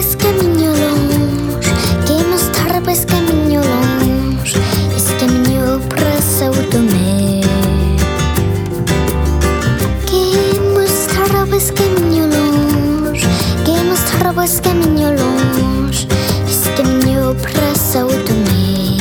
tardes caminho longe, queimos tardes caminho longe, esse caminho para São Tomé. Queimos tardes caminho longe, queimos tardes caminho longe, esse caminho para São Tomé.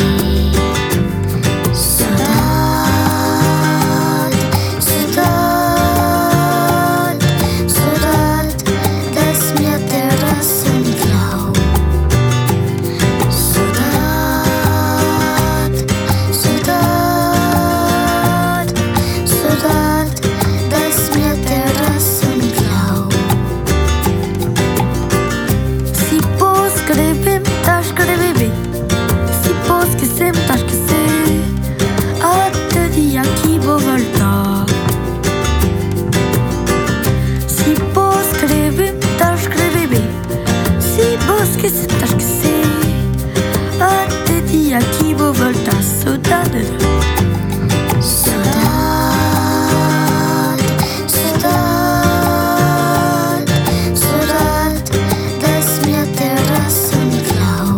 Que se estás que se até dia que vou voltar. Saudade, saudade, saudade, saudade dessa minha terra São Nicolau.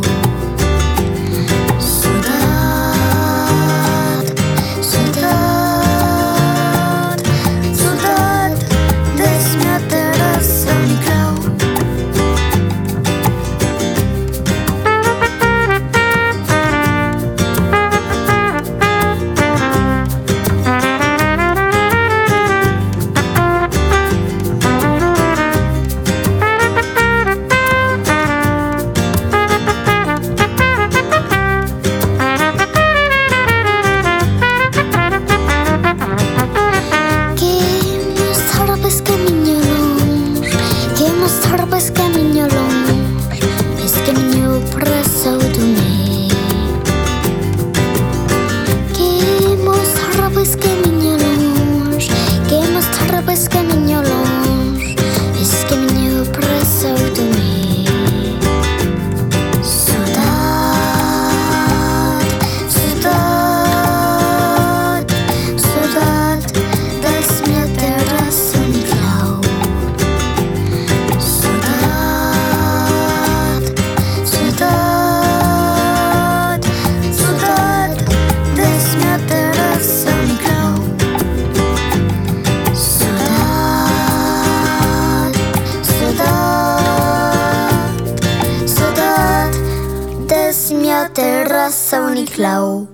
Saudade, saudade, saudade dessa minha terra São Nicolau. Tardes caminho longe, esse caminho para São Tomé. Queimos tardes caminho longe, queimos tardes caminho longe, esse caminho para São Tomé. Saudade, saudade, saudade dessa minha terra São Nicolau. Minha terra São Nicolau.